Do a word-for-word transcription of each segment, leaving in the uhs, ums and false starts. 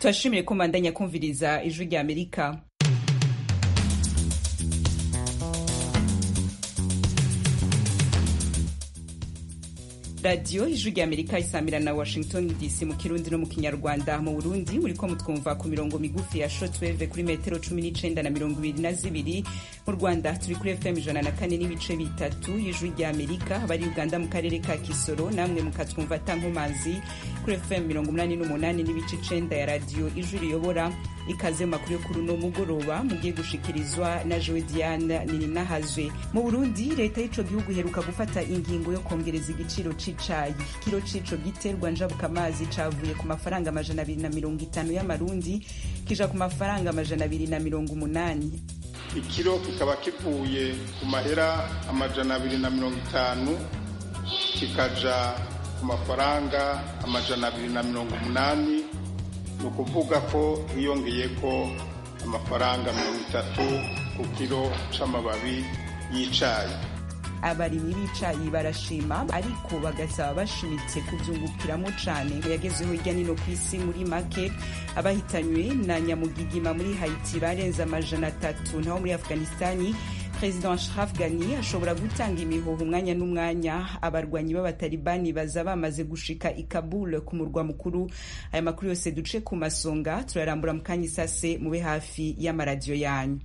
turashimire ko mbandanya kumviriza ijwi rya Amerika. Radio ijwi rya Amerika isamira na Washington D C mu Kirundi no mu Kinyarwanda. Mu Burundi muriko mutwumva ku mirongo migufi ya shortwave kuri metero cumi n'icenda na mirongo ibiri na zibiri. Mu Rwanda turi kuri F M ijana na kane n'ibice bitatu y'ijwi rya Amerika. Abari Uganda mu karere ka Kisoro namwe mukatwumva tankomazi kuri F M mirongo umunani n'umunani n'ibice icenda ya radio ijwi riyobora. Ikaze makuru yo kuri no mugoroba mugiye gushikirizwa na Joe Diane Nininahazwe. Mu Burundi leta y'ico gihugu heruka gufata ingingo yo kongereza igiciro c'icayi. Kilo c'ico giterwa njabuka amazi cavuye ku mafaranga amajana abiri na mirongo itanu y'amarundi kija ku mafaranga amajana abiri na mirongo umunani. Ikiro kikaba kivuye ku mahera amajana abiri na mirongo itanu kikaja ku mafaranga amajana abiri na mirongo umunani. Ni ukuvuga ko hiyongeye ko amafaranga mirongo itatu ku kiro c'amababi y'icayi. Abarimyi b'icayi barashima ariko bagasaba bashimitse kuvyungukiramo cane yagezeho hirya nino kw'isi. Muri make abahitanywe na nyamugigima muri Haiti barenze amajana atatu. Naho muri Afghanistani President Ashraf Ghani ashobora gutanga imihoho umwanya n'umwanya. Abarwanyi b'abatalibani baza bamaze gushika i Kabul ku murwa mukuru. Aya makuru yose duce ku masonga turarambura mu kanya isase mube hafi y'amaradiyo yanyu.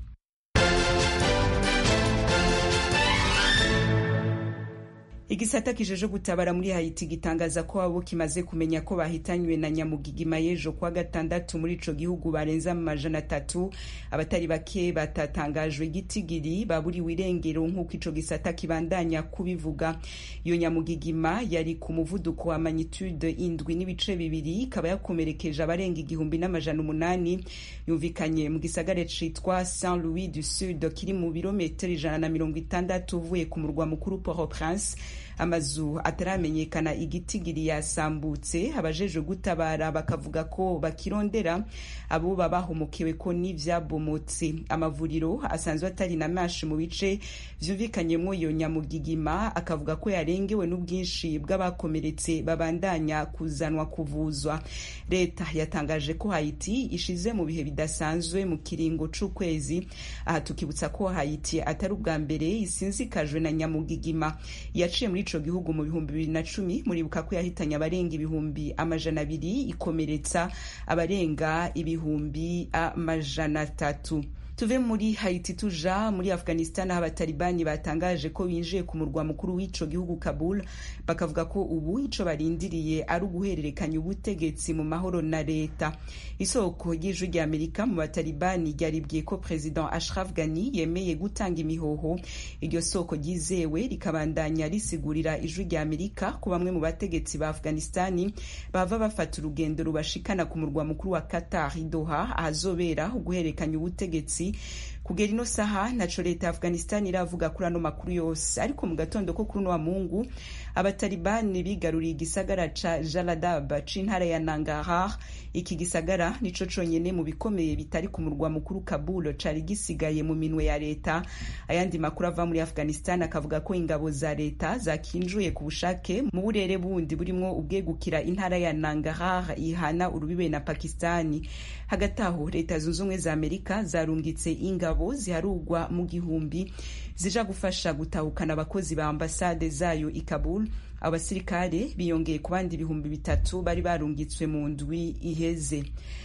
Igisata kijeje gutabara muri Haiti gitangaza ko abo kimaze kumenya ko bahitanywe na nyamugigima yejo kwa gatandatu muri ico gihugu barenza amajana atatu. Abatari bake batatangajwe gitigiri baburi wirengero nk'uko ico gisata kibandanya kubivuga. Iyo nyamugigima yari ku muvuduko wa magnitude indwi n'ibice bibiri ikaba yakomerekeje abarenga igihumbi n'amajana umunani. Yumvikanye mu gisagara citwa Saint Louis du Sud kiri mu birometero ijana na mirongo itandatu uvuye ku murwa mukuru Port-au-Prince. Amazu ataramenyekana igitigiri yasambutse. Abajeje gutabara bakavuga ko bakirondera abo babahomokewe ko n'ivyabomotse. Amavuriro asanzwe atari na mashi mu bice vyumvikanyemo iyo nyamugigima akavuga ko yarengewe n'ubwinshi bw'abakomeretse babandanya kuzanwa kuvuzwa. Leta yatangaje ko Haiti ishize mu bihe bidasanzwe mu kiringo c'ukwezi. Aha tukibutsa ko Haiti atari ubwa mbere isinzikajwe na nyamugigima. Yaciye muri ico gihugu mu bihumbi bibiri na cumi. Muribuka ko yahitanye abarenga ibihumbi amajana abiri ikomeretsa abarenga ibihumbi amajana atatu. Tuve muri Haiti tuja muri Afghanistan. Abatalibani batangaje ko binjiye ku murwa mukuru w'ico gihugu Kabul, bakavuga ko ubu ico barindiriye ari uguhererekanya ubutegetsi mu mahoro na leta. Isoko ry'ijwi rya Amerika mu batalibani ryaribwiye ko President Ashraf Ghani yemeye gutanga imihoho. Iryo soko ryizewe rikabandanya risigurira ijwi rya Amerika ko bamwe mu bategetsi ba Afghanistan bava bafata urugendo rubashikana ku murwa mukuru wa Qatar Doha ahazobera uguhererekanya ubutegetsi. Kugera ino saha naco leta ya Afghanistan iravuga kuri ano makuru yose. Ariko mu gatondo ko kuri no wa Mungu abatalibani bigaruriye igisagara ca Jaladab c'intara ya Nangarhar. Iki gisagara nico conyene mu bikomeye bitari ku murwa mukuru Kabul cari gisigaye mu minwe ya leta. Ayandi makuru ava muri Afghanistan akavuga ko ingabo za leta zakinjuye ku bushake mu burere bundi burimo ubwegukira intara ya Nangarhar ihana urubibe na Pakistani. Hagati aho leta zunze ubumwe za Amerika zarungitse ingabo ziharugwa mu gihumbi zija gufasha gutahukana abakozi ba ambasade zayo i Kabul. Abasirikare biyongeye ku bandi ibihumbi bitatu bari barungitswe mu ndwi iheze.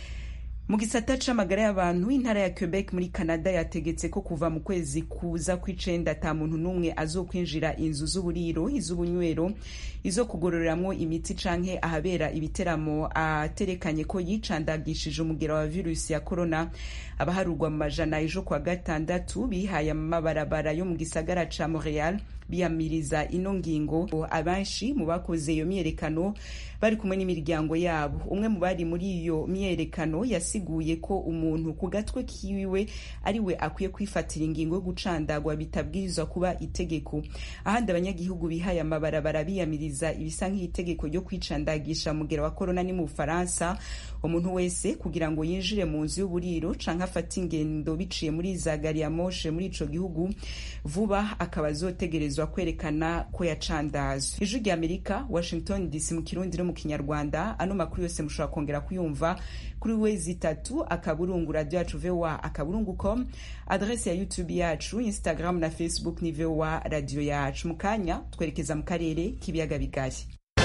Mu gisata c'amagara y'abantu, intara ya Quebec muri Canada yategetse ko kuva mu kwezi kuza kw'icenda ata muntu n'umwe azokwinjira inzu z'uburiro, iz'ubunywero, izo kugororeramwo imiti canke ahabera ibiteramo aterekanye ko yicandagishije umugera wa virusi ya corona. Abaharugwa mu majana ejo kwa gatandatu bihaye amabarabara yo mu gisagara ca Montreal biyamiriza ino ngingo. Abanshi mu bakoze iyo myerekano bari kumwe n'imiryango yabo. Umwe mu bari muri iyo myerekano yasi yasiguye ko umuntu ku gatwe kiwe ari we akwiye kwifatira ingingo yo gucandagwa bitabwirizwa kuba itegeko. Ahandi abanyagihugu bihaye amabarabara biyamiriza ibisa nk'itegeko ryo kwicandagisha mugera wa corona ni mu Faransa. Umuntu wese kugira ngo yinjire mu nzu y'uburiro canke afata ingendo biciye muri za gari ya moshe muri ico gihugu vuba akaba azotegerezwa kwerekana ko yacandazwe. Ijwi rya Amerika, Washington D C mu Kirundi no mu Kinyarwanda. Ano makuru yose mushobora kongera kuyumva kuri wezi itatu akaburungu radio yacu V O A akaburungu com, adresse ya YouTube yacu, Instagram na Facebook ni V O A radio yacu. Mukanya twerekeza mu karere k'ibiyaga bigari.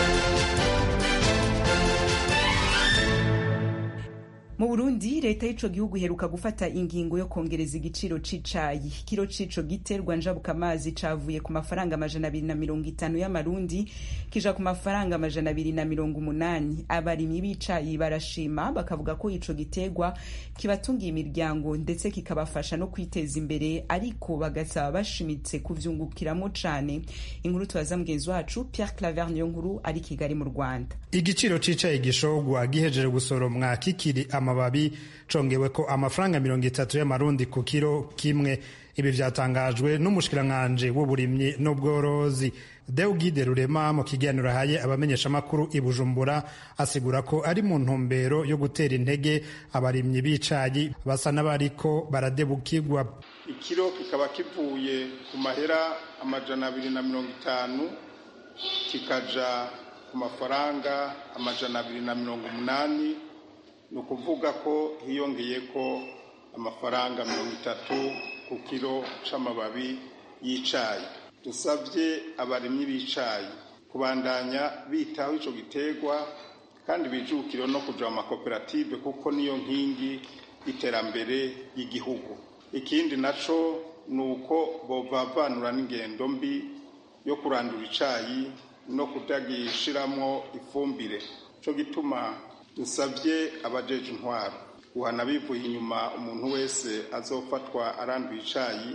Mu Burundi leta y'ico gihugu heruka gufata ingingo yo kongereza igiciro c'icayi. Kilo cico giterwa njabuka amazi cavuye ku mafaranga amajana abiri na mirongo itanu y'amarundi kija ku mafaranga amajana abiri na mirongo umunani. Abarimyi b'icayi barashima bakavuga ko ico giterwa kibatungiye imiryango ndetse kikabafasha no kwiteza imbere, ariko bagasaba bashimitse kuvyungukiramo cane. Inkuru twaza mugenzi wacu Pierre Claver niyo nkuru ari Kigali mu Rwanda. Igiciro c'icayi gishogwa gihejeje gusoromwa kikiri amababi congewe ko amafaranga mirongo itatu y'amarundi ku kilo kimwe. Ibi vyatangajwe n'umushikiranganje w'uburimyi n'ubworozi Deugide Rurema mu kiganiro haye abamenyesha makuru i Bujumbura, asigura ko ari mu ntumbero yo gutera intege abarimyi b'icayi basa n'abariko baradebukirwa. Ikiro kikaba kivuye ku mahera amajana abiri na mirongo itanu kikaja ku mafaranga amajana abiri na mirongo umunani. Ni ukuvuga ko hiyongeye ko amafaranga mirongo itatu ku kilo c'amababi y'icayi. Dusabye abarimyi b'icayi kubandanya bitaho ico giterwa kandi bijukiro no kuja mu makoperative kuko niyo nkingi iterambere y'igihugu. Ikindi naco nuko bovavanura n'ingendo mbi yo kurandura icayi no kutagishiramwo ifumbire. Co gituma dusabye abajeje intwaro guhana bivuye inyuma umuntu wese azofatwa aranduye icayi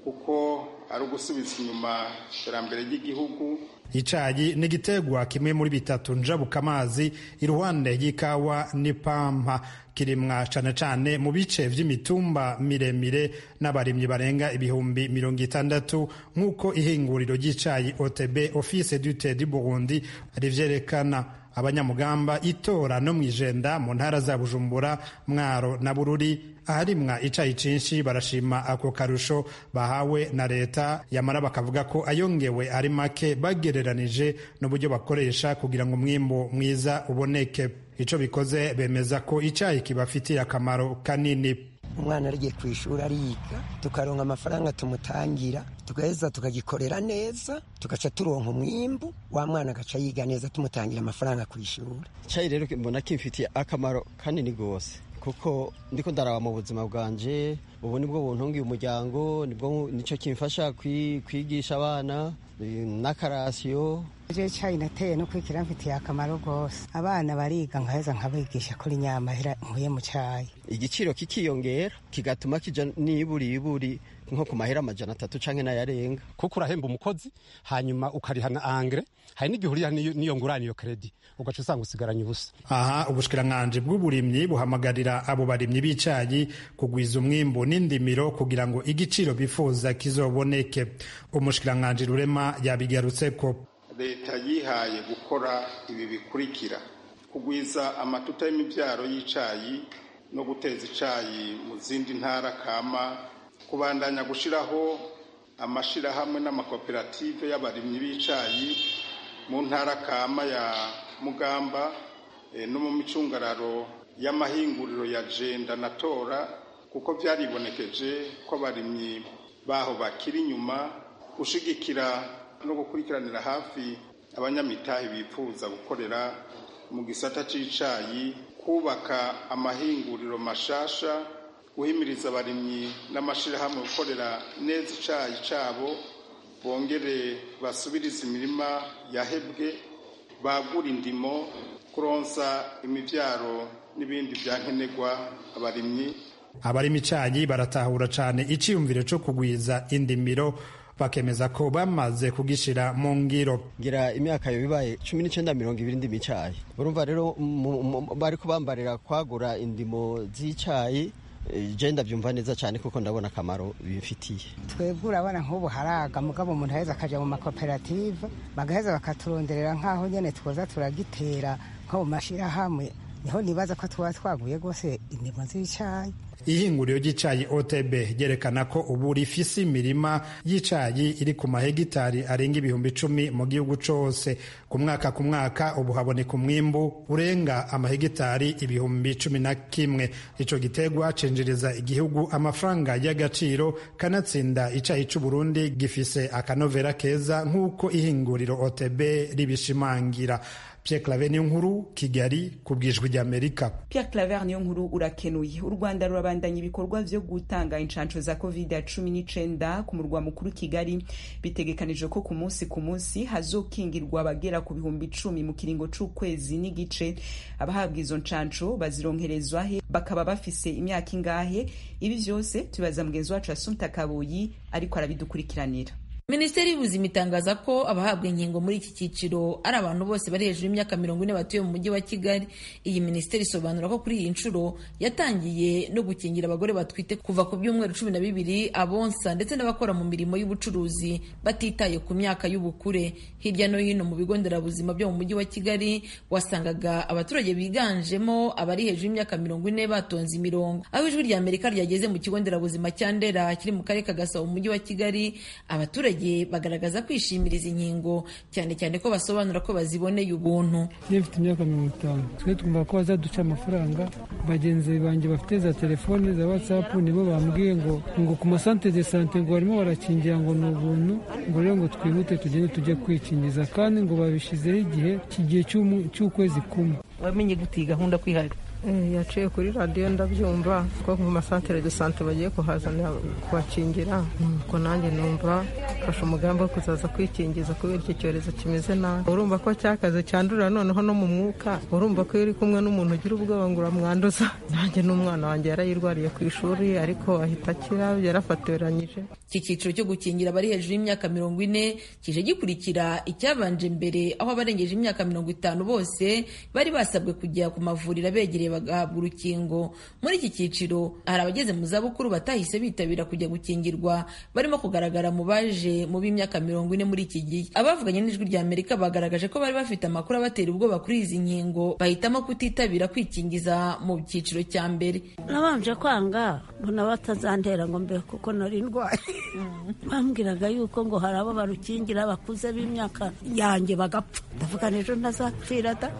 kuko ari ugusubiza inyuma iterambere ry'igihugu. Icayi ni igiterwa kimwe muri bitatu njabuka amazi iruhande y'ikawa n'ipampa, kirimwa cane cane mu bice vy'imitumba miremire n'abarimyi barenga ibihumbi mirongo itandatu nk'uko ihinguriro ry'icayi O T B Office du thé du Burundi rivyerekana. Abanyamugamba, Itora no mwijenda mu ntara za Bujumbura, Mwaro na Bururi aharimwa icayi cinshi barashima ako karusho bahawe na leta, yamara bakavuga ko ayongewe ari make bagereranije n'uburyo bakoresha kugira ngo umwimbo mwiza uboneke. Ico bikoze bemeza ko icayi kibafitiye akamaro kanini. Umwana arigiye kwishura ariga tukaronka amafaranga tumutangira tugaheza tukagikorera neza tugaca turonka umwimbu wa mwana agaca yiga neza tumutangira amafaranga kwishura. Icayi rero mbona kimfitiye akamaro kanini gose kuko ndiko ndaraba mu buzima bwanje, ubu nibwo buntungiye umuryango, nibwo nico kimfasha kwigisha abana n'akarasiyo. Je cayi nateye no kwikira mfitiye akamaro gose, abana bariga nkaheza nkabigisha kuri nyamahera nkuye mu cayi. Igiciro kikiyongera kigatuma kija niburi iburi nko ku mahera amajana atatu canke nayarenga, kuko urahemba umukozi hanyuma ukarihana angre, hari n'igihurira niyo ngurane iyo credit ugaca usanga usigaranye ubusa. Aha ubushikiranganje bw'uburimyi buhamagarira abo barimyi b'icayi kugwiza umwimbo n'indimiro kugira ngo igiciro bifuza kizoboneke. Umushikiranganje Rurema yabigarutse ko leta yihaye gukora ibi bikurikira: kugwiza amatuta y'imivyaro y'icayi no guteza icayi mu zindi ntara kama, kubandanya gushiraho amashirahamwe n'amakoperative y'abarimyi b'icayi mu ntara kama ya Mugamba e, no mu micungararo y'amahinguriro ya Jenda na Tora, kuko vyaribonekeje ko abarimyi baho bakiri inyuma, gushigikira no gukurikiranira hafi abanyamitahe bifuza gukorera mu gisata c'icayi, kubaka amahinguriro mashasha, guhimiriza abarimyi n'amashirahamwe gukorera neza icayi cabo, bongere basubiriza imirima yahebwe, bagura indimo, kuronsa imivyaro n'ibindi vyankenerwa abarimyi. Abarimi icayi baratahura cane iciyumviro co kugwiza indimiro bakemeza ko bamaze kugishira mu ngiro. Ngira imyaka yo bibaye cumi n'icenda mirongo ibiri ndimo icayi. Urumva rero bariko bambarira kwagura indimo z'icayi, je ndavyumva neza cyane kuko ndabona akamaro bifitiye. Twebwe urabona nk'ubu haraga mugabo umuntu aheza akaja mu makoperative bagaheza bakaturonderera nk'aho nyene twoza turagitera nko mu mashirahamwe, niho nibaza ko tuba twaguye gose indimo z'icayi. Ihinguriro ry'icayi O T B ryerekana ko ubu rifise imirima y'icayi iri ku mahegitari arenga ibihumbi icumi mu gihugu cose. Ku mwaka ku mwaka ubu haboneka umwimbu urenga amahegitari ibihumbi cumi na kimwe. Ico gitegwa cinjiriza igihugu amafaranga y'agaciro, kanatsinda icayi c'u Burundi gifise akanovera keza nk'uko ihinguriro O T B ribishimangira. Pierre Claver Niyonkuru, Kigali, kubwijwi ry'Amerika. Pierre Claver Niyonkuru urakenuye. U Rwanda rurabandanya ibikorwa vyo gutanga incanco za covid cumi n'icenda ku murwa mukuru Kigali. Bitegekanije ko ku munsi ku munsi hazokingirwa abagera ku bihumbi icumi mu kiringo c'ukwezi n'igice. Abahabwa izo ncanco bazironkerezwa he, bakaba bafise imyaka ingahe? Ibi vyose tubaza mugenzi wacu Assumpta Kaboyi ariko arabidukurikiranira. Minisiteri y'Ubuzima itangaza ko abahabwa inkingo muri iki cyiciro ari abantu bose bari hejuru y'imyaka mirongo ine batuye mu mujyi wa Kigali. Iyi minisiteri isobanura ko kuri iyi nshuro yatangiye no gukingira abagore batwite kuva ku byumweru cumi na bibiri, abonsa ndetse n'abakora mu mirimo y'ubucuruzi batitaye ku myaka y'ubukure. Hirya no hino mu bigo nderabuzima byo mu mujyi wa Kigali wasangaga abaturage biganjemo abari hejuru y'imyaka mirongo ine batonze imirongo. Aho ijwi rya Amerika ryageze mu kigo nderabuzima cya Ndera kiri mu karere ka Gasabo mu mujyi wa Kigali, abaturage bagaragaza kwishimira izi nkingo, cyane cyane ko basobanura ko baziboneye ubuntu. Nifite imyaka mirongo itanu, twe twumva ko bazaduca amafaranga. Bagenzi banjye bafite za telefone za WhatsApp nibo bambwiye ngo ngo ku masante de sante ngo barimo barakingira ngo ni ubuntu, ngo rero ngo twihute tugende tujye kwikingiza, kandi ngo babishizeho igihe kigiye cy'ukwezi kumwe. Wamenye gute gahunda kwiharira? yaciye kuri radiyo ndabyumva ko mu masantere de sante bagiye kuhazana kubakingira, nuko nanjye numva fasha umugambi wo kuzaza kwikingiza kubera iki cyorezo kimeze nabi. Urumva ko cyakaze cyandurira noneho no mu mwuka, urumva ko iri kumwe n'umuntu ugira ubwoba ngo uramwanduza. Nanjye n'umwana wanjye yarayirwariye ku ishuri ariko ahita akira, yarafatoranyije. Iki cyiciro cyo gukingira abari hejuru y'imyaka mirongo ine kije gikurikira icyabanje mbere, aho abarengeje imyaka mirongo itanu bose bari basabwe kujya ku mavuriro abegereye bagahabwa urukingo. Muri iki cyiciro hari abageze mu zabukuru batahise bitabira kujya gukingirwa, barimo kugaragara mu baje mu b'imyaka mirongo ine muri iki gihe. Abavuganye n'ijwi rya Amerika bagaragaje ko bari bafite amakuru abatera ubwoba kuri izi nkingo, bahitamo kutitabira kwikingiza mu cyiciro cya mbere. Nabanje kwanga mbona batazantera ngo mbe kuko nari ndwaye. Bambwiraga yuko ngo hari abo barukingira bakuze b'imyaka yanjye bagapfa. Ndavuga ejo ntazapfira da,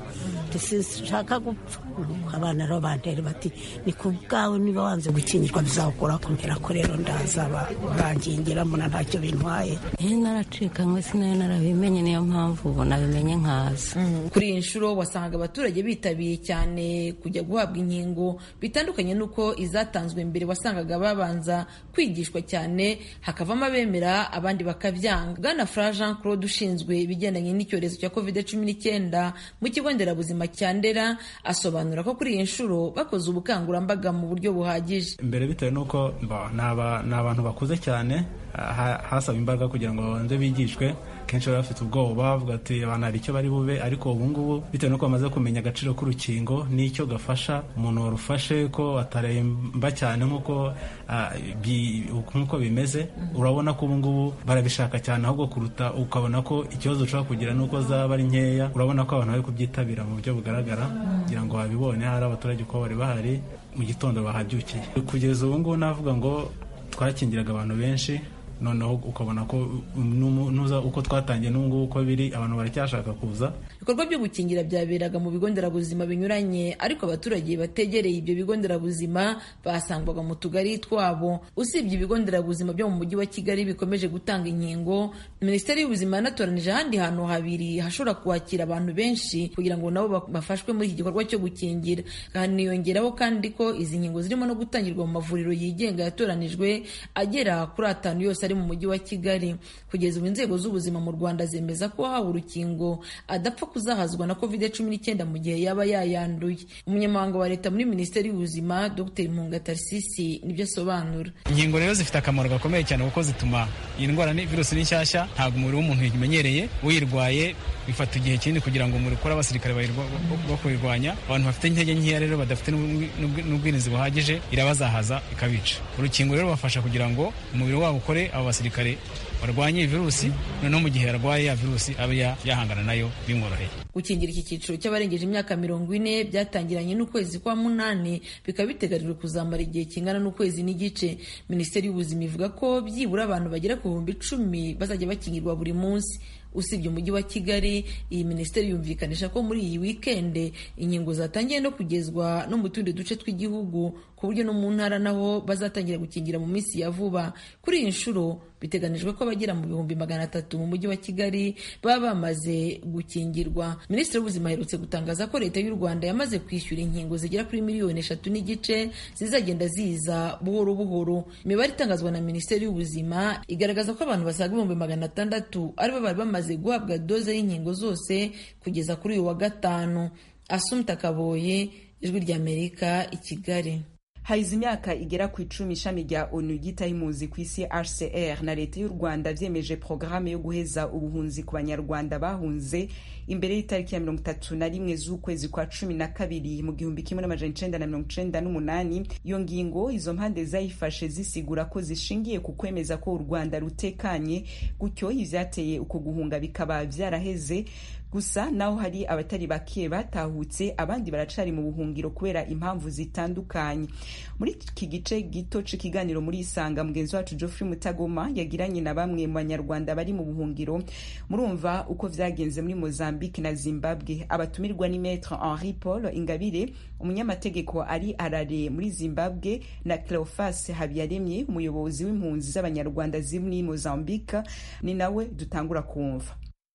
sinshaka gupfa. Abana rero bantera bati ni ku bwawe niba wanze gukingirwa bizakora kumpera ko rero ndazaba bangingira mbona ntacyo bintwaye. Eh naracikanywe sinayo narabimenye, niyo mpamvu ubu nabimenye nkaza. Kuri iyi nshuro wasangaga abaturage bitabiye cyane kujya guhabwa inkingo, bitandukanye nuko izatanzwe mbere wasangaga babanza kwigishwa cyane hakavamo abemera abandi bakabyanga. Bwana Fra Jean Claude ushinzwe ibigendanye n'icyorezo cya covid cumi n'icyenda mu kigo nderabuzima cya Ndera asobanura ko kuri iyi nshuro bakoze ubukangurambaga mu buryo buhagije. Mbere bitewe nuko ni abantu bakuze cyane, hasaba imbaraga kugira ngo babanze bigishwe. Kenshi bari bafite ubwoba bavuga ati abantu hari icyo bari bube, ariko ubu ngubu bitewe nuko bamaze kumenya agaciro k'urukingo n'icyo gafasha umuntu warufashe ko ataremba cyane nk'uko nk'uko bimeze, urabona ko ubu ngubu barabishaka cyane, ahubwo kuruta ukabona ko ikibazo ushobora kugira nuko zaba ari nkeya. Urabona ko abantu bari kubyitabira mu buryo bugaragara kugira ngo babibone. Hari abaturage uko bari bahari mu gitondo bahabyukiye. Kugeza ubu ngubu navuga ngo twakingiraga abantu benshi, noneho ukabona ko nuza uko twatangiye n'ubungubu uko biri abantu baracyashaka kuza. Ibikorwa byo gukingira byaberaga mu bigo nderabuzima binyuranye, ariko abaturage bategereye ibyo bigo nderabuzima basangwaga mu tugari twabo. Usibye ibigo nderabuzima byo mu mujyi wa Kigali bikomeje gutanga inkingo, Minisiteri y'Ubuzima yanatoranije ahandi hantu habiri hashobora kwakira abantu benshi kugira ngo nabo bafashwe muri iki gikorwa cyo gukingira. Haniyongeraho kandi ko izi nkingo zirimo no gutangirwa mu mavuriro yigenga yatoranijwe agera kuri atanu yose atari mu mujyi wa Kigali. Kugeza ubu inzego z'ubuzima mu Rwanda zemeza ko hawe urukingo adapfa kuzahazwa na covid cumi n'icyenda mu gihe yaba yayanduye. Umunyamabanga wa leta muri Minisiteri y'Ubuzima Dr Mpunga Tarsisi nibyo asobanura. Inkingo rero zifite akamaro gakomeye cyane kuko zituma iyi ndwara ni virusi ni nshyashya, ntabwo umubiri w'umuntu yimenyereye, uyirwaye bifata igihe kinini kugira ngo umubiri ukore abasirikare bo kuyirwanya. Abantu bafite intege nkeya rero badafite n'ubwirinzi buhagije irabazahaza ikabica. Urukingo rero bafasha kugira ngo umubiri wabo ukore abo basirikare barwanye virusi, noneho mu gihe yarwaye ya virusi abe yahangana nayo bimworoheye. Gukingira iki cyiciro cy'abarengeje imyaka mirongo ine byatangiranye n'ukwezi kwa munani, bikaba biteganijwe kuzamara igihe kingana n'ukwezi n'igice. Minisiteri y'Ubuzima ivuga ko byibura abantu bagera ku bihumbi icumi bazajya bakingirwa buri munsi. Usibye umujyi wa Kigali, iyi minisiteri yumvikanisha ko muri iyi weekend inkingo zatangiye no kugezwa no mu tundi duce tw'igihugu, ku buryo no mu ntara naho bazatangira gukingira mu minsi ya vuba. Kuri iyi nshuro biteganijwe ko abagera mu bihumbi magana atatu mu mujyi wa Kigali baba bamaze gukingirwa. Minisitiri w'Ubuzima aherutse gutangaza ko leta y'u Rwanda yamaze kwishyura inkingo zigera kuri miliyoni eshatu n'igice zizagenda ziza buhoro buhoro. Imibare itangazwa na Minisiteri y'Ubuzima igaragaza ko abantu basaga ibihumbi magana atandatu aribo bari bamaze guhabwa doze y'inkingo zose kugeza kuri uyu wa gatanu. Assumpta Kaboye, Ijwi ry'Amerika, i Kigali. Haize imyaka igera ku icumi ishami rya O N U ryitaye impunzi ku isi H C R na leta y'u Rwanda vyemeje programme yo guheza ubuhunzi ku banyarwanda bahunze imbere y'itariki ya mirongo itatu na rimwe z'ukwezi kwa cumi na kabiri mu gihumbi kimwe n'amajana icenda na mirongo icenda n'umunani. Iyo ngingo izo mpande zayifashe zisigura ko zishingiye ku kwemeza ko u Rwanda rutekanye, gutyo ivyateye uko guhunga bikaba vyaraheze. Gusa naho hari abatari bake batahutse, abandi baracari mu buhungiro kubera impamvu zitandukanye. Muri iki gice gito c'ikiganiro muri Isanga, mugenzi wacu Geoffrey Mutagoma yagiranye na bamwe mu banyarwanda bari mu buhungiro. Murumva uko vyagenze muri Mozambique na Zimbabwe. Abatumirwa ni Maître Henri Paul Ingabire, umunyamategeko ari Harare muri Zimbabwe, na Cleophas Habiyaremye, umuyobozi w'impunzi z'abanyarwanda ziri muri Mozambique. Ni nawe dutangura kumva.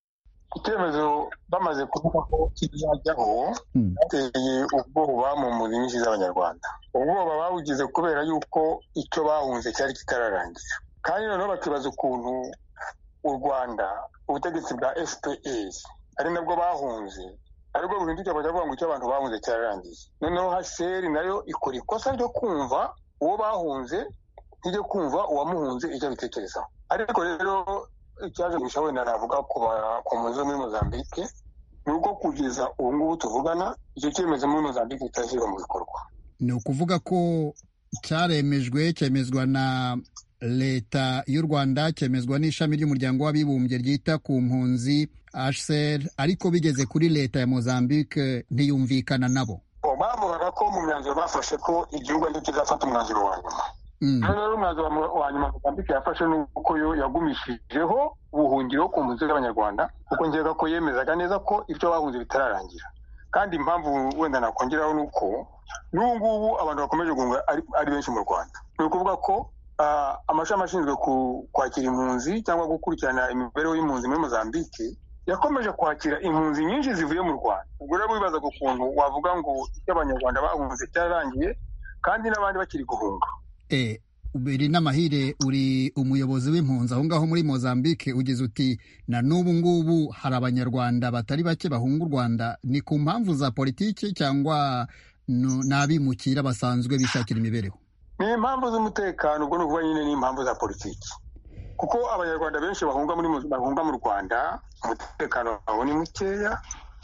Icyemezo bamaze kuvuga ko kizajyaho bateye ubwoba mu mpunzi nyinshi z'abanyarwanda. Ubwoba babugize kubera yuko icyo bahunze cyari kitararangira, kandi noneho bakibaza ukuntu u Rwanda, ubutegetsi bwa F P R ari nabwo bahunze, ariko buhindukira bakavuga ngo icyo abantu bahunze cyararangiye. Noneho H C R nayo ikora ikosa ryo kumva uwo bahunze ntijye kumva uwamuhunze icyo bitekerezaho. Ariko rero icyaje gushya wenda navuga ku mpunzi zo muri Mozambique ni uko kugeza ubu ngubu tuvugana icyo cyemezo muri Mozambique kitashyirwa mu bikorwa. Ni ukuvuga ko cyaremejwe, cyemezwa na leta y'u Rwanda, cyemezwa n'ishami ry'umuryango w'abibumbye ryita ku mpunzi H C R, ariko bigeze kuri leta ya Mozambique ntiyumvikana nabo. Bavugaga ko mu myanzuro bafashe ko igihugu aricyo kizafata umwanzuro wa nyuma. Rero umwanzuro wa nyuma Mozambique yafashe nuko yo yagumishijeho ubuhungiro ku mpunzi z'abanyarwanda, kuko ngega ko yemezaga neza ko ibyo bahunze bitararangira. Kandi impamvu wenda nakongeraho nuko n'ubu ngubu abantu bakomeje guhunga ari benshi mu Rwanda. Ni ukuvuga ko amashami ashinzwe kwakira impunzi cyangwa gukurikirana imibereho y'impunzi muri Mozambique yakomeje kwakira impunzi nyinshi zivuye mu Rwanda. Ubwo rero wibazaga ukuntu wavuga ngo icyo abanyarwanda bahunze cyararangiye kandi n'abandi bakiri guhunga. Eh, ubiri n'amahire uri umuyobozi w'impunzi aho ngaho muri Mozambique, ugize uti na n'ubu ngubu hari abanyarwanda batari bake bahunga u Rwanda. Ni ku mpamvu za politiki cyangwa n'abimukira basanzwe bishakira imibereho? Ni impamvu z'umutekano, ubwo nuvuga nyine ni impamvu za politiki, kuko abanyarwanda benshi bahunga muri bahunga mu Rwanda umutekano wabo ni mukeya,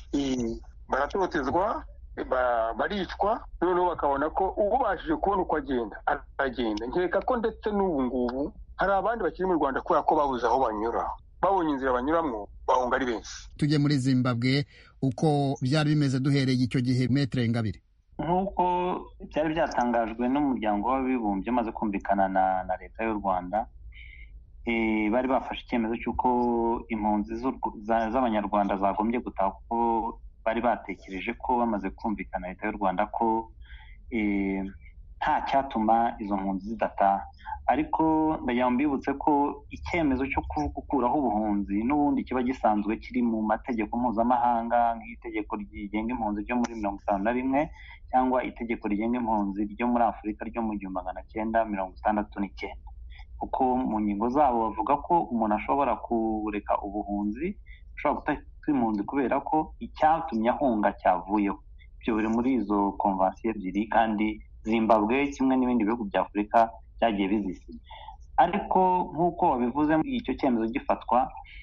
baratotezwa, baricwa, noneho bakabona ko ubashije kubona uko agenda aragenda. Nkeka ko ndetse n'ubu ngubu hari abandi bakiri mu Rwanda kubera ko babuze aho banyura, babonye inzira banyuramo bahunga ari benshi. Tujye muri Zimbabwe, uko byari bimeze duhereye icyo gihe, Maître Ingabire? Nk'uko byari byatangajwe n'umuryango w'abibumbye umaze kumvikana na, na leta y'u Rwanda, e, bari bafashe icyemezo cy'uko impunzi z'abanyarwanda zagombye gutaha, kuko bari batekereje ko bamaze kumvikana leta y'u Rwanda ko e, nta cyatuma izo mpunzi zidataha. Ariko ndagira mbibutse ko icyemezo cyo gukuraho ubuhunzi n'ubundi kiba gisanzwe kiri mu mategeko mpuzamahanga, nk'itegeko rigenga impunzi ryo muri mirongo itanu na rimwe cyangwa itegeko rigenga impunzi ryo muri Afurika ryo mu gihumbi magana cyenda mirongo itandatu n'icyenda. kuko mu ngingo zabo bavuga ko umuntu ashobora kureka ubuhunzi, ashobora gutaka impunzi kubera ko icyatumye ahunga cyavuyeho. Ibyo biri muri izo konvansiyo ebyiri, kandi Zimbabwe kimwe n'ibindi bihugu bya Afurika byagiye bizisinya. Ariko nk'uko wabivuze, icyo cyemezo gifatwa,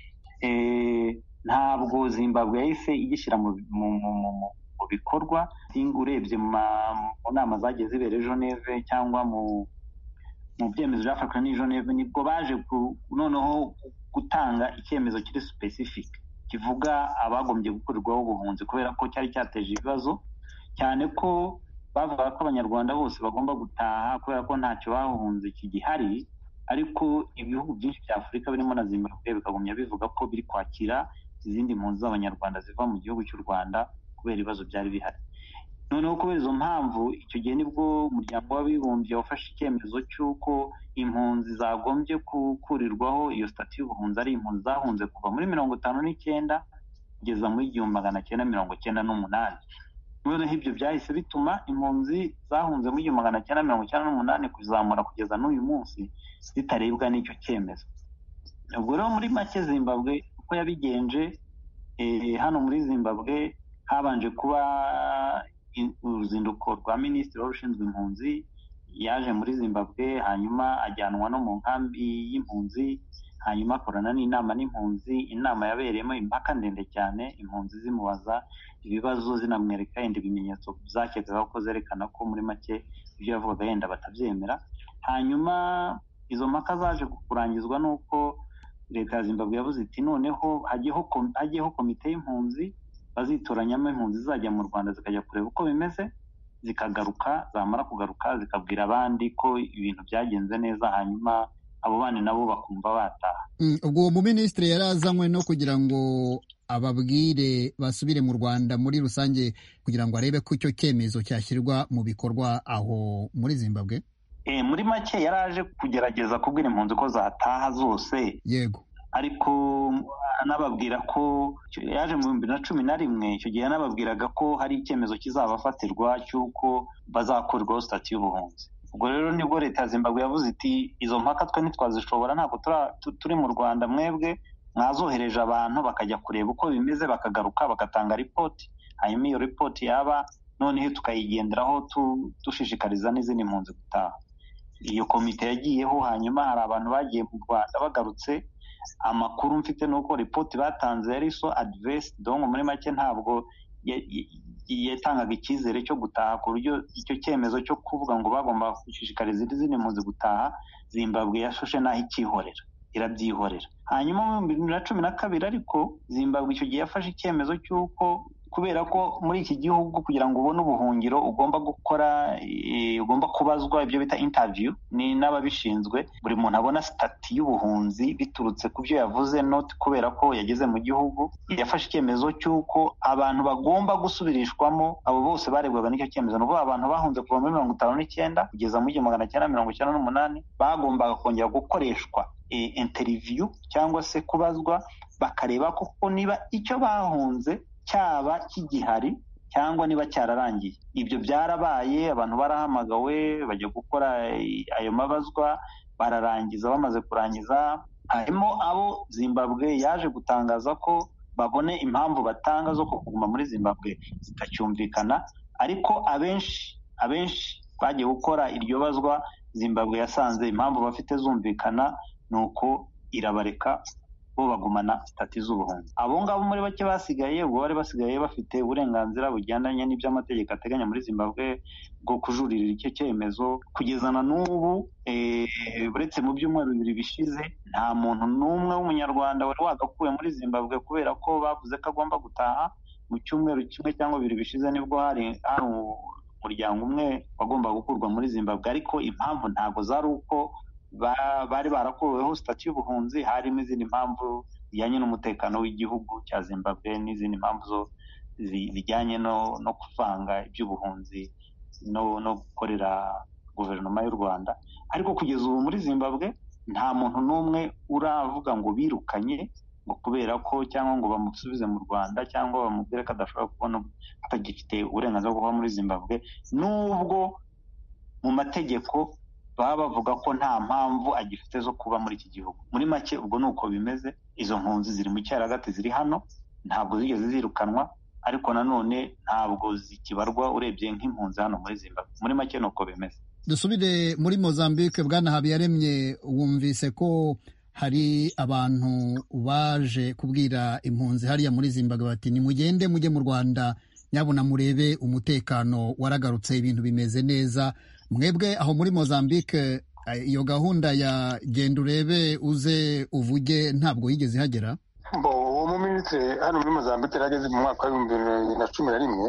ntabwo Zimbabwe yahise igishyira mu bikorwa. Urebye mu nama zagiye zibera Geneve cyangwa mu byemezo byafashwe n'i Geneve, nibwo baje noneho gutanga icyemezo kiri specific kivuga abagombye gukorerwaho ubuhunzi, kubera ko cyari cyateje ibibazo cyane ko bavuga ko abanyarwanda bose bagomba gutaha kubera ko ntacyo bahunze kigihari. Ariko ibihugu byinshi bya Afurika birimo na Zimbabwe bikagumya bivuga ko biri kwakira izindi mpunzi z'abanyarwanda ziva mu gihugu cy'u Rwanda kubera ibibazo byari bihari. Noneho kubera izo mpamvu, icyo gihe nibwo umuryango w'abibumbye wafashe icyemezo cy'uko impunzi zagombye gukurirwaho iyo stati y'ubuhunzi ari impunzi zahunze kuva muri mirongo itanu n'icyenda kugeza muri igihumbi magana cyenda mirongo cyenda n'umunani. Noneho ibyo byahise bituma impunzi zahunze muri igihumbi magana cyenda mirongo cyenda n'umunani kuzamura kugeza n'uyu munsi zitarebwa n'icyo cyemezo. Ubwo rero muri make Zimbabwe uko yabigenje, hano muri Zimbabwe habanje kuba uruzinduko rwa minisitiri wari ushinzwe impunzi, yaje muri Zimbabwe, hanyuma ajyanwa no mu nkambi y'impunzi, hanyuma akorana n'inama n'impunzi. Inama yabereyemo impaka ndende cyane, impunzi zimubaza ibibazo zinamwereka yenda ibimenyetso zakekaga ko zerekana ko muri make ibyo yavugaga yenda batabyemera. Hanyuma izo mpaka zaje kurangizwa n'uko leta ya Zimbabwe yavuze iti noneho hagiyeho komite y'impunzi, bazitoranyamo impunzi zizajya mu Rwanda zikajya kureba uko bimeze, zikagaruka, zamara kugaruka zikabwira abandi ko ibintu byagenze neza, hanyuma abo bandi nabo bakumva bataha. Ubwo uwo muminisitiri yari azanywe no kugira ngo ababwire basubire mu Rwanda muri rusange, kugira ngo arebe ko icyo cyemezo cyashyirwa mu bikorwa aho muri Zimbabwe. E, muri make yari aje kugerageza kubwira impunzi ko zataha zose. Yego. Ariko anababwira ko yaje mu bihumbi na cumi na rimwe, icyo gihe yanababwiraga ko hari icyemezo kizabafatirwa cy'uko bazakorerwaho stati y'ubuhunzi. Ubwo rero nibwo leta ya Zimbabwe yavuze iti izo mpaka twe ntitwazishobora, ntabwo turi mu Rwanda, mwebwe mwazohereje abantu bakajya kureba uko bimeze, bakagaruka bagatanga ripoti, hanyuma iyo ripoti yaba noneho tukayigenderaho dushishikariza n'izindi mpunzi gutaha. Iyo komite yagiyeho, hanyuma hari abantu bagiye mu Rwanda bagarutse. Amakuru mfite nuko ripoti batanze yari so adverse, donc muri make ntabwo yatangaga icyizere cyo gutaha, ku buryo icyo cyemezo cyo kuvuga ngo bagomba gushishikariza izindi mpunzi gutaha, Zimbabwe yashushe naho ikihorera, irabyihorera. Hanyuma mu bihumbi bibiri na cumi na kabiri ariko Zimbabwe icyo gihe yafashe icyemezo cy'uko kubera ko muri iki gihugu kugira ngo ubone ubuhungiro ugomba gukora e, ugomba kubazwa ibyo bita interview ni n'ababishinzwe. Buri muntu abona stati y'ubuhunzi biturutse ku byo yavuze, not kubera ko yageze mu gihugu. Yafashe icyemezo cy'uko abantu bagomba gusubirishwamo, abo bose barebwaga n'icyo cyemezo, n'ubu abantu bahunze kuva muri mirongo itanu n'icyenda kugeza mu igihumbi magana cyenda mirongo icyenda n'umunani bagombaga kongera gukoreshwa e, interview cyangwa se kubazwa, bakareba koko niba icyo bahunze cyaba kigihari cyangwa niba cyararangiye. Ibyo byarabaye, abantu barahamagawe bajya gukora ayo mabazwa, bararangiza. Bamaze kurangiza, harimo abo Zimbabwe yaje gutangaza ko babone impamvu batanga zo kuguma muri Zimbabwe zitacyumvikana, ariko abenshi abenshi bagiye gukora iryo bazwa, Zimbabwe yasanze impamvu bafite zumvikana, nuko irabareka bo bagumana stati z'ubuhunzi. Abo ngabo muri bake basigaye, ubwo bari basigaye bafite uburenganzira bugendanye n'iby'amategeko ateganya muri Zimbabwe bwo kujuririra icyo cyemezo. Kugeza na n'ubu e, uretse mu byumweru bibiri bishize, nta muntu n'umwe w'umunyarwanda wari wagakuwe muri Zimbabwe kubera ko bavuze ko agomba gutaha. Mu cyumweru kimwe cyangwa bibiri bishize nibwo hari hari umuryango umwe wagomba gukurwa muri Zimbabwe, ariko impamvu ntabwo zari uko bari barakuweho stati y'ubuhunzi, harimo izindi mpamvu zijyanye n'umutekano w'igihugu cya Zimbabwe n'izindi mpamvu zo zijyanye no no kuvanga iby'ubuhunzi no no gukorera guverinoma y'u Rwanda. Ariko kugeza ubu muri Zimbabwe nta muntu n'umwe uravuga ngo birukanye ngo kubera ko cyangwa ngo bamusubize mu Rwanda cyangwa bamubwire ko adashobora kubona atagifite uburenganzira bwo kuba muri Zimbabwe, nubwo mu mategeko baba bavuga ko nta mpamvu agifite zo kuba muri iki gihugu. Muri make ubwo ni uko bimeze. Izo mpunzi ziri mu cyaragati, ziri hano, ntabwo zigeze zirukanwa, ariko nanone ntabwo zikibarwa urebye nk'impunzi hano muri Zimbabwe. Muri make ni uko bimeze. Dusubire muri Mozambique. Bwana Habiyaremye, wumvise ko hari abantu baje kubwira impunzi hariya muri Zimbabwe bati nimugende mujye mu Rwanda, nyabona murebe umutekano waragarutse, ibintu bimeze neza. Mwebwe aho muri Mozambique iyo gahunda ya genda urebe uze uvuge ntabwo yigeze ihagera? Bo uwo mu minisitiri hano muri Mozambique yarageze mu mwaka w'ibihumbi bibiri na cumi na rimwe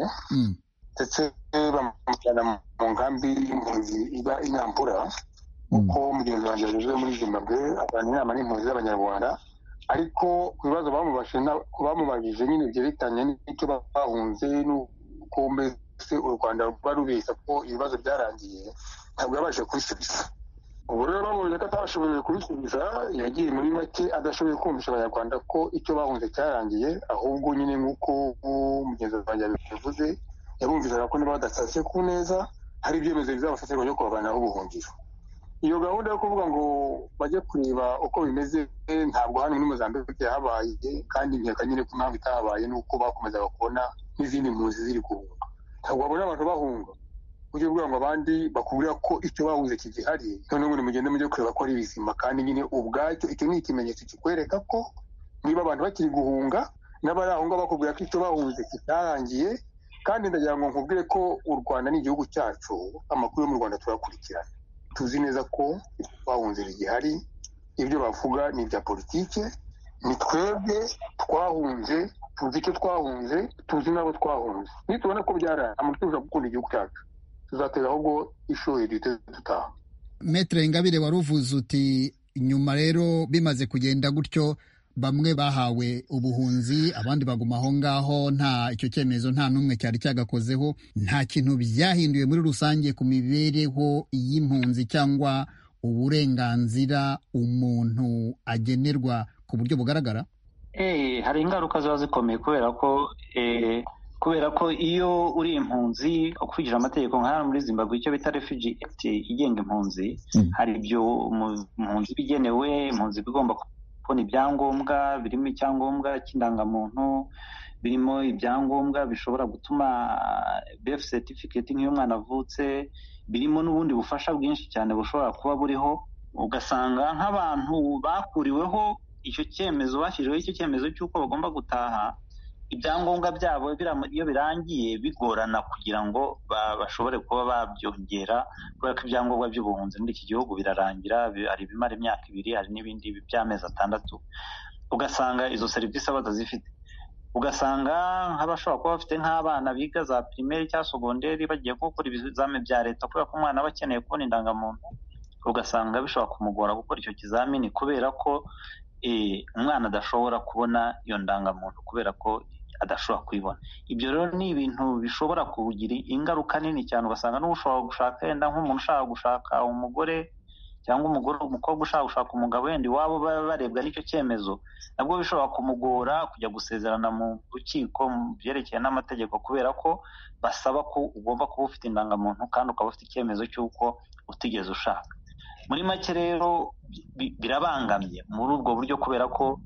ndetse bamujyana mu nkambi y'impunzi iba i Nampula, uko mugenzi wanjye yaje muri Zimbabwe abantu inama n'impunzi z'abanyarwanda, ariko ku bibazo bamubajije nyine byerekanye n'icyo bahunze n'uko mbese u Rwanda ruba rubeshya ko ibibazo byarangiye, ntabwo yabashije kubisubiza. Ubu rero bamubonye ko atabashoboye kubisubiza, yagiye muri make adashoboye kumvisha abanyarwanda ko icyo bahunze cyarangiye, ahubwo nyine nk'uko mugenzi wanjye yabivuze, yabumvizaga ko niba badasase ku neza hari ibyemezo bizabafatirwa byo kubavanaho ubuhungiro. Iyo gahunda yo kuvuga ngo bajye kureba uko bimeze ntabwo hano muri Mozambique yahabaye, kandi nkeka nyine ko impamvu itahabaye ni uko bakomezaga kubona n'izindi mpunzi ziri guhunga. Ntabwo babona abantu bahunga ujye ubwira ngo abandi bakubwira ko icyo bahunze kigihari, noneho ngo mugende mujye kureba ko ari bizima, kandi nyine ubwacyo icyo ni ikimenyetso kikwereka ko niba abantu bakiri guhunga n'abari aho ngaho bakubwira ko icyo bahunze kitarangiye. Kandi ndagira ngo nkubwire ko u Rwanda ni igihugu cyacu, amakuru yo mu Rwanda turakurikirana, tuzi neza ko bahunze bigihari, ibyo bavuga ni ibya politike, ni twebwe twahunze, tuzi icyo twahunze, tuzi n'abo twahunze. Nitubona ko byarara amutuza gukunda igihugu cyacu, tuzatera ahubwo ishoye duhite dutaha. Maître Ingabire, waruvuze uti nyuma rero bimaze kugenda gutyo bamwe bahawe ubuhunzi abandi baguma aho ngaho, nta icyo cyemezo nta n'umwe cyari cyagakozeho. Nta kintu byahinduye muri rusange ku mibereho y'impunzi cyangwa uburenganzira umuntu agenerwa ku buryo bugaragara? Eh, hari ingaruka ziba zikomeye kubera ko eh, kubera ko iyo uri impunzi ukurikije amategeko nka muri Zimbabwe icyo bita Refugee Act igenga impunzi, mm. hari ibyo impunzi bigenewe, impunzi bigomba kubona ibyangombwa, birimo icyangombwa cy'indangamuntu, birimo ibyangombwa bishobora gutuma birth certificate nk'iyo umwana avutse, birimo n'ubundi bufasha bwinshi cyane bushobora kuba buriho. Ugasanga nk'abantu bakuriweho icyo cyemezo, bashyiriweho icyo cyemezo cy'uko bagomba gutaha, ibyangombwa byabo iyo birangiye bigorana kugira ngo bashobore kuba babyongera, kubera ko ibyangombwa by'ubuhunzi muri iki gihugu birarangira, hari ibimara imyaka ibiri, hari n'ibindi by'amezi atandatu. Ugasanga izo serivisi batazifite, ugasanga nk'abashobora kuba bafite nk'abana biga za primaire cyangwa segonderi bagiye gukora ibizamini bya leta, kubera ko umwana aba akeneye kubona indangamuntu, ugasanga bishobora kumugora gukora icyo kizamini kubera ko umwana adashobora kubona iyo ndangamuntu kubera ko adashobora kuyibona. Ibyo rero ni ibintu bishobora kugira ingaruka nini cyane. Ugasanga n'ushobora gushaka yenda nk'umuntu ushaka gushaka umugore cyangwa umugore umukobwa ushaka gushaka umugabo wenda iwabo barebwa n'icyo cyemezo, nabwo bishobora kumugora kujya gusezerana mu rukiko mu byerekeye n'amategeko, kubera ko basaba ko ugomba kuba ufite indangamuntu kandi ukaba ufite icyemezo cy'uko utigeze ushaka. Muri make rero birabangamye muri ubwo buryo, kubera ko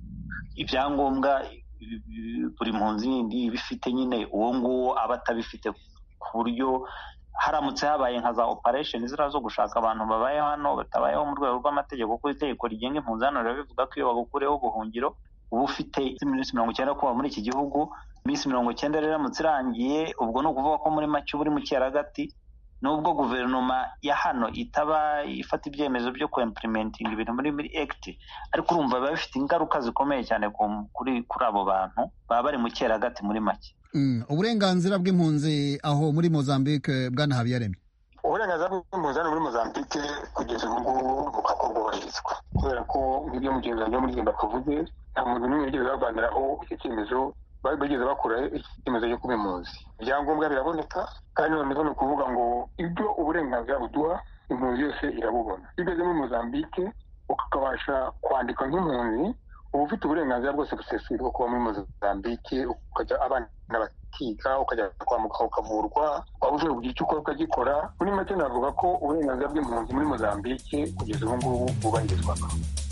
ibyangombwa buri mpunzi yindi bifite nyine uwo nguwo aba atabifite, ku buryo haramutse habaye nka za operation zira zo gushaka abantu babaye hano batabayeho mu rwego rw'amategeko, kuko itegeko rigenga impunzi hano rivuga ko iyo bagukureho ubuhungiro uba ufite iminsi mirongo icyenda kuba muri iki gihugu. Iminsi mirongo icyenda rero iramutse irangiye, ubwo ni ukuvuga ko muri make uba uri mu cyeragati, nubwo guverinoma ya hano itaba ifata ibyemezo byo ku-implementing ibintu muri muri act, ariko urumva biba bifite ingaruka zikomeye cyane kuri kuri abo bantu baba bari mu cyeragati muri make. Mm. Uburenganzira bw'impunzi aho muri Mozambique, Bwana Habiyaremye? Uburenganzira bw'impunzi hano muri Mozambique kugeza ubu ngubu bukakubwahirizwa, kubera ko nk'ibyo mugenzi wanjye muri Zimbabwe avuze, nta muntu n'umwe yigeze barwaniraho icyo cyemezo, bageze bakora icyemezo cyo kuba impunzi. Ibyangombwa biraboneka, kandi noneho ni ukuvuga ngo ibyo uburenganzira buduha impunzi yose irabubona. Iyo ugeze muri Mozambique ukabasha kwandika nk'impunzi, uba ufite uburenganzira bwose busesuye bwo kuba muri Mozambique, ukajya abana bakiga, ukajya kwa muganga ukavurwa, waba uvuye kugira icyo ukora ukagikora. Muri make navuga ko uburenganzira bw'impunzi muri Mozambique kugeza ubu ngubu bwubahirizwaga.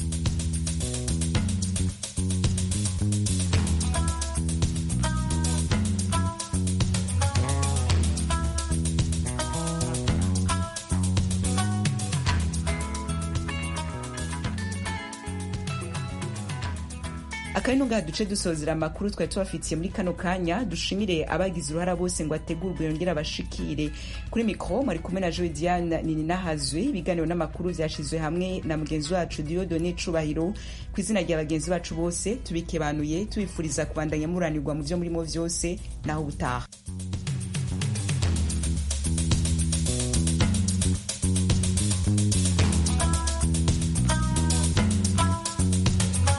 akari ngaha duce dusozera amakuru twari tubafitiye muri kano kanya. Dushimire abagize uruhara bose ngo ategurwe yongera abashikire. Kuri mikro mwari kumwe na Joy Diane nini nahazwe. Ibiganiro n'amakuru byashizwe hamwe na mugenzi wacu Dieudonné Cubahiro. Ku izina rya bagenzi bacu bose tubikebanuye tubifuriza kubandanya muranirwa mu byo murimo byose naho ubutaha.